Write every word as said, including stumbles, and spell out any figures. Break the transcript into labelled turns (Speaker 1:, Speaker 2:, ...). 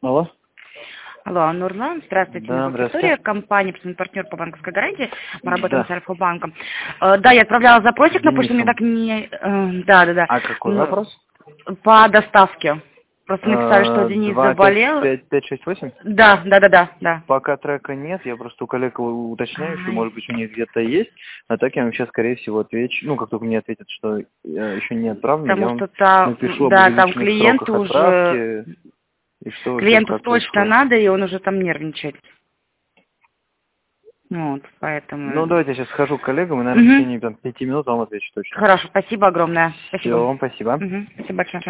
Speaker 1: Алло.
Speaker 2: Алло, Нурлан, здравствуйте,
Speaker 1: Да,
Speaker 2: меня зовут
Speaker 1: здравствуйте.
Speaker 2: Виктория, компания партнер по банковской гарантии, мы работаем
Speaker 1: Да.
Speaker 2: с Альфа-банком. Э, Да, я отправляла запросик на почту, мне
Speaker 1: Денисом.
Speaker 2: так не... э, Да, да, да.
Speaker 1: А какой
Speaker 2: Ну,
Speaker 1: вопрос?
Speaker 2: по доставке. Просто написали, что
Speaker 1: Э,
Speaker 2: Денис
Speaker 1: Два пять
Speaker 2: заболел.
Speaker 1: пять пять шесть восемь.
Speaker 2: Да, да, да, да, да.
Speaker 1: Пока трека нет, я просто у коллег уточняю, еще,
Speaker 2: Ай.
Speaker 1: может быть, у них где-то есть. А так я вам сейчас, скорее всего, отвечу. Ну, как только мне ответят, что э, еще не отправлено, я
Speaker 2: Потому
Speaker 1: вам
Speaker 2: что там,
Speaker 1: напишу об
Speaker 2: да, там
Speaker 1: увеличенных сроках
Speaker 2: клиенту уже...
Speaker 1: отправки и что вообще
Speaker 2: Клиенту
Speaker 1: как
Speaker 2: срочно
Speaker 1: происходит.
Speaker 2: надо, и он уже там нервничает. Вот,
Speaker 1: Ну,
Speaker 2: поэтому...
Speaker 1: давайте я сейчас схожу к коллегам и, наверное, в
Speaker 2: Угу.
Speaker 1: течение там, пяти минут вам отвечу точно.
Speaker 2: Хорошо, спасибо огромное.
Speaker 1: Все,
Speaker 2: Спасибо.
Speaker 1: вам спасибо.
Speaker 2: Угу. Спасибо большое.